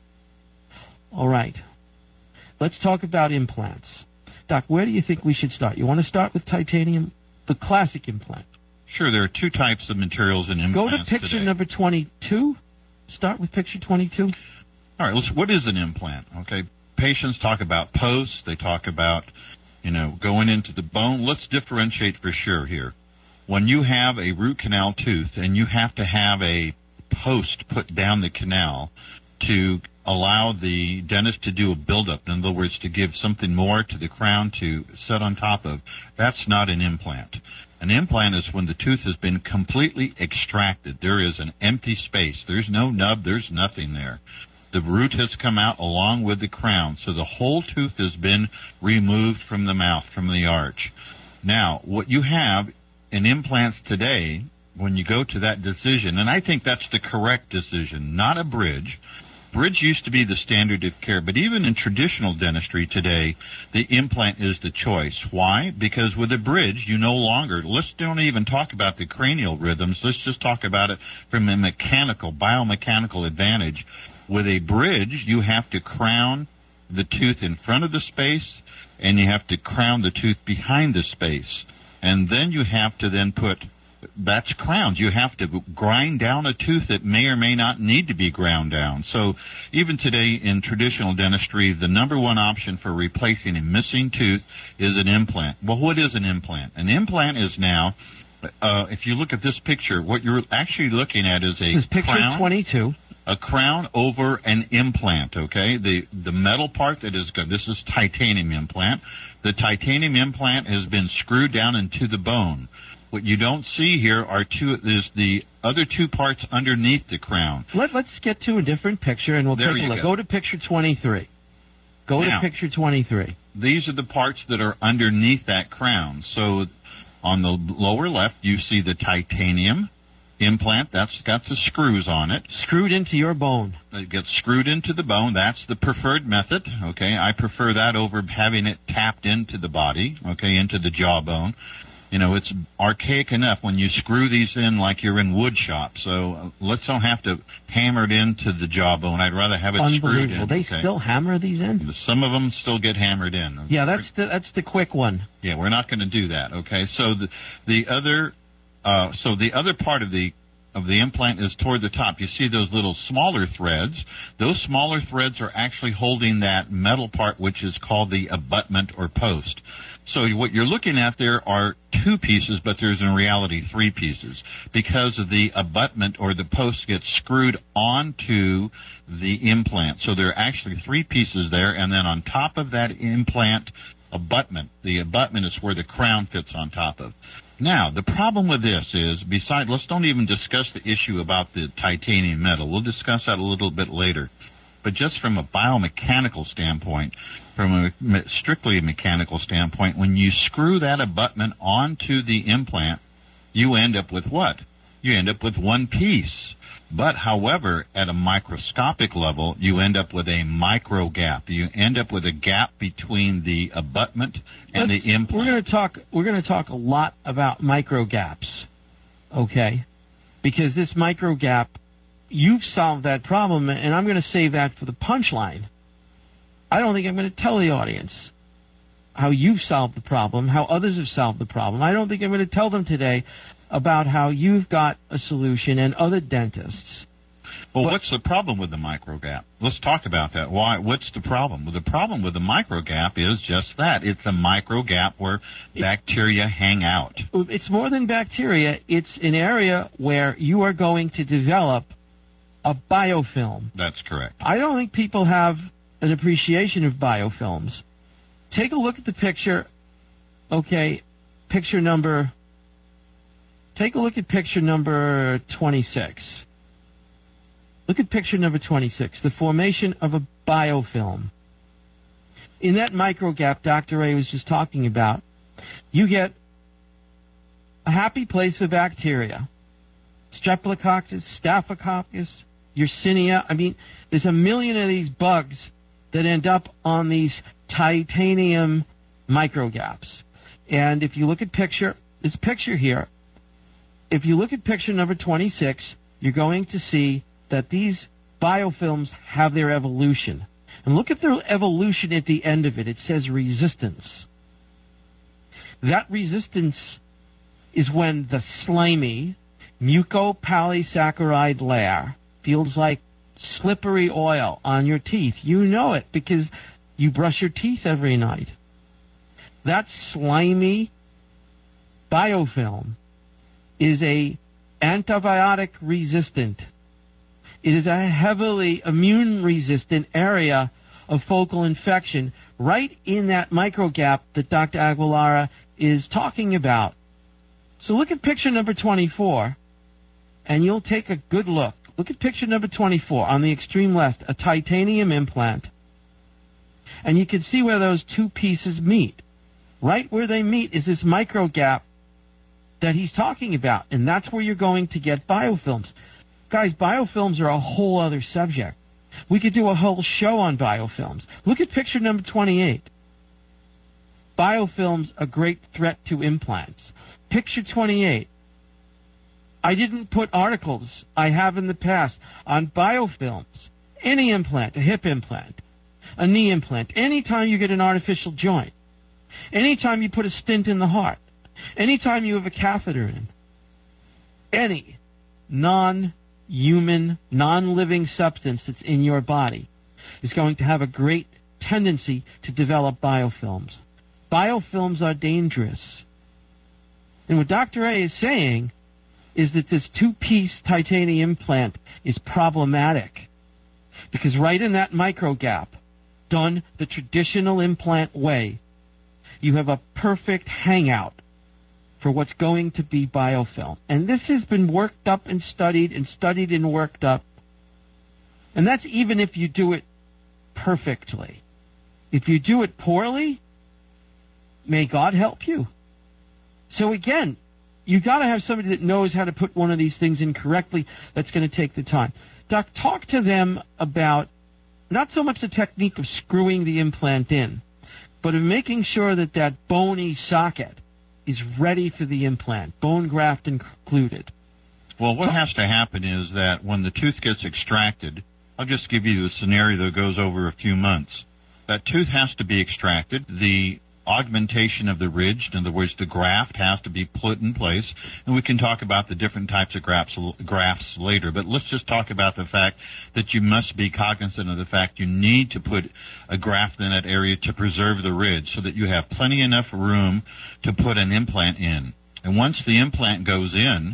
All right. Let's talk about implants. Doc, where do you think we should start? You want to start with titanium? The classic implant.
Sure, there are 2 types of materials in implants.
Go to picture
today.
number 22. Start with picture 22.
All right, what is an implant? Okay, patients talk about posts. They talk about, going into the bone. Let's differentiate for sure here. When you have a root canal tooth and you have to have a post put down the canal to allow the dentist to do a buildup, in other words, to give something more to the crown to set on top of, that's not an implant. An implant is when the tooth has been completely extracted. There is an empty space. There's no nub. There's nothing there. The root has come out along with the crown, so the whole tooth has been removed from the mouth, from the arch. Now, what you have in implants today, when you go to that decision, and I think that's the correct decision, not a bridge. Bridge used to be the standard of care, but even in traditional dentistry today, the implant is the choice. Why? Because with a bridge, you no longer, let's don't even talk about the cranial rhythms, let's just talk about it from a biomechanical advantage. With a bridge, you have to crown the tooth in front of the space, and you have to crown the tooth behind the space. And then you have to then that's crowns. You have to grind down a tooth that may or may not need to be ground down. So even today in traditional dentistry, the number one option for replacing a missing tooth is an implant. Well, what is an implant? An implant is now, if you look at this picture, what you're actually looking at is
this is picture
crown,
22.
A crown over an implant, okay? The metal part that is good, this is titanium implant. The titanium implant has been screwed down into the bone. What you don't see here is the other 2 parts underneath the crown.
Let's get to a different picture, and we'll take a look. Go to picture 23. Go to picture 23.
These are the parts that are underneath that crown. So on the lower left, you see the titanium implant. That's got the screws on it.
Screwed into your bone.
It gets screwed into the bone. That's the preferred method, okay? I prefer that over having it tapped into the body, okay, into the jawbone. It's archaic enough when you screw these in like you're in wood shop. So let's don't have to hammer it into the jawbone. I'd rather have it screwed in.
They still hammer these in?
Some of them still get hammered in.
Yeah, that's the quick one.
Yeah, we're not going to do that. Okay, so the other part of the implant is toward the top. You see those little smaller threads. Those smaller threads are actually holding that metal part, which is called the abutment or post. So what you're looking at there are 2 pieces, but there's in reality 3 pieces, because of the abutment or the post gets screwed onto the implant. So there are actually 3 pieces there, and then on top of that implant abutment, the abutment is where the crown fits on top of. Now, the problem with this is, let's don't even discuss the issue about the titanium metal. We'll discuss that a little bit later. But just from a biomechanical standpoint, from a strictly mechanical standpoint, when you screw that abutment onto the implant, you end up with what? You end up with one piece. But, however, at a microscopic level, you end up with a micro gap. You end up with a gap between the abutment and the implant.
We're going to talk a lot about micro gaps, okay? Because this micro gap, you've solved that problem, and I'm going to save that for the punchline. I don't think I'm going to tell the audience how you've solved the problem, how others have solved the problem. I don't think I'm going to tell them today about how you've got a solution and other dentists.
Well, what's the problem with the micro gap? Let's talk about that. What's the problem? Well, the problem with the micro gap is just that. It's a micro gap where bacteria hang out.
It's more than bacteria. It's an area where you are going to develop a biofilm.
That's correct.
I don't think people have an appreciation of biofilms. Take a look at the picture. Okay, take a look at picture number 26. Look at picture number 26, the formation of a biofilm. In that microgap Dr. A was just talking about, you get a happy place for bacteria. Streptococcus, Staphylococcus, Yersinia. I mean, there's a million of these bugs that end up on these titanium microgaps. And if you look at this picture here, if you look at picture number 26, you're going to see that these biofilms have their evolution. And look at their evolution at the end of it. It says resistance. That resistance is when the slimy mucopolysaccharide layer feels like slippery oil on your teeth. You know it because you brush your teeth every night. That slimy biofilm is a antibiotic resistant. It is a heavily immune resistant area of focal infection right in that microgap that Dr. Aguilara is talking about. So look at picture number 24 and you'll take a good look. Look at picture number 24 on the extreme left, a titanium implant. And you can see where those two pieces meet. Right where they meet is this microgap that he's talking about, and that's where you're going to get biofilms. Guys, biofilms are a whole other subject. We could do a whole show on biofilms. Look at picture number 28. Biofilms, a great threat to implants. Picture 28. I didn't put articles I have in the past on biofilms. Any implant, a hip implant, a knee implant, anytime you get an artificial joint, anytime you put a stent in the heart, anytime you have a catheter in, any non-human, non-living substance that's in your body is going to have a great tendency to develop biofilms. Biofilms are dangerous. And what Dr. A is saying is that this two-piece titanium implant is problematic because right in that microgap, done the traditional implant way, you have a perfect hangout for what's going to be biofilm. And this has been worked up and studied and worked up. And that's even if you do it perfectly. If you do it poorly, may God help you. So again, you've got to have somebody that knows how to put one of these things in correctly. That's going to take the time. Doc, talk to them about not so much the technique of screwing the implant in, but of making sure that that bony socket is ready for the implant, bone graft included.
Well, what has to happen is that when the tooth gets extracted, I'll just give you the scenario that goes over a few months. That tooth has to be extracted. The augmentation of the ridge, in other words, the graft has to be put in place, and we can talk about the different types of grafts later, but let's just talk about the fact that you must be cognizant of the fact you need to put a graft in that area to preserve the ridge so that you have plenty enough room to put an implant in. And once the implant goes in,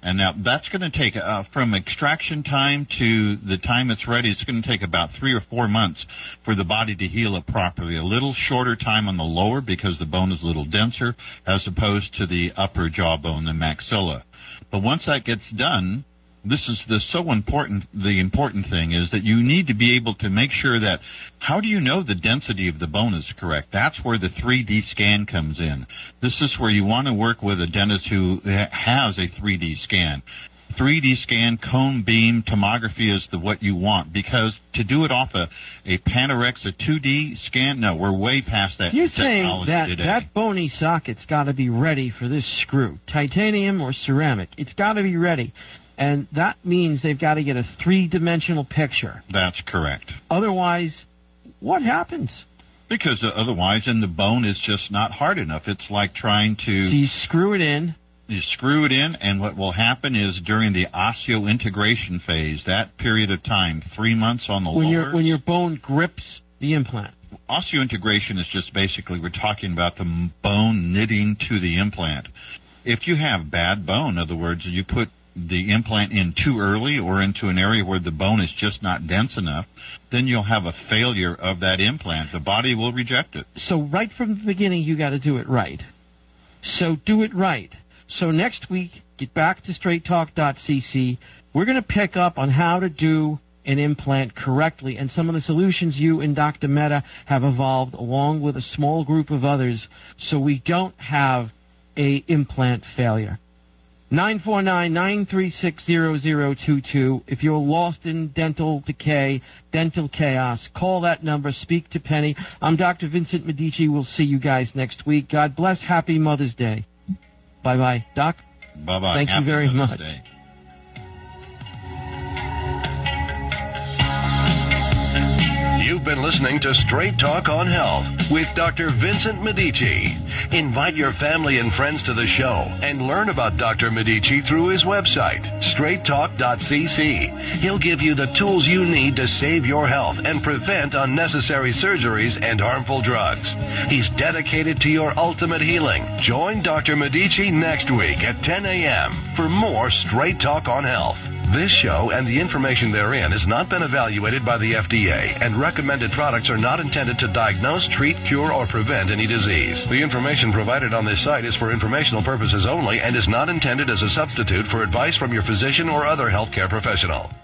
And now that's going to take, from extraction time to the time it's ready, it's going to take about 3 or 4 months for the body to heal it properly. A little shorter time on the lower because the bone is a little denser as opposed to the upper jawbone, the maxilla. But once that gets done, this is the important thing is that you need to be able to make sure that, how do you know the density of the bone is correct? That's where the 3D scan comes in. This is where you want to work with a dentist who has a 3D scan. 3D scan, cone beam, tomography is what you want, because to do it off a Panorex, a 2D scan, no, we're way past that.
You're saying that
today.
that bony socket's got to be ready for this screw, titanium or ceramic. It's got to be ready. And that means they've got to get a 3-dimensional picture.
That's correct.
Otherwise, what happens?
Because otherwise, and the bone is just not hard enough. It's like trying to...
So you screw it in.
You screw it in, and what will happen is during the osseointegration phase, that period of time, 3 months on the lower...
When your bone grips the implant.
Osseointegration is just basically, we're talking about the bone knitting to the implant. If you have bad bone, in other words, you put the implant in too early or into an area where the bone is just not dense enough, then you'll have a failure of that implant. The body will reject it.
So right from the beginning, you got to do it right. So do it right. So next week, get back to straighttalk.cc. We're going to pick up on how to do an implant correctly and some of the solutions you and Dr. Mehta have evolved along with a small group of others so we don't have a implant failure. 949-936-0022. If you're lost in dental decay, dental chaos, call that number. Speak to Penny. I'm Dr. Vincent Medici. We'll see you guys next week. God bless. Happy Mother's Day. Bye-bye. Doc?
Bye-bye.
Thank you very much.
Day.
You've been listening to Straight Talk on Health with Dr. Vincent Medici. Invite your family and friends to the show and learn about Dr. Medici through his website, straighttalk.cc. He'll give you the tools you need to save your health and prevent unnecessary surgeries and harmful drugs. He's dedicated to your ultimate healing. Join Dr. Medici next week at 10 a.m. for more Straight Talk on Health. This show and the information therein has not been evaluated by the FDA, and recommended products are not intended to diagnose, treat, cure, or prevent any disease. The information provided on this site is for informational purposes only and is not intended as a substitute for advice from your physician or other healthcare professional.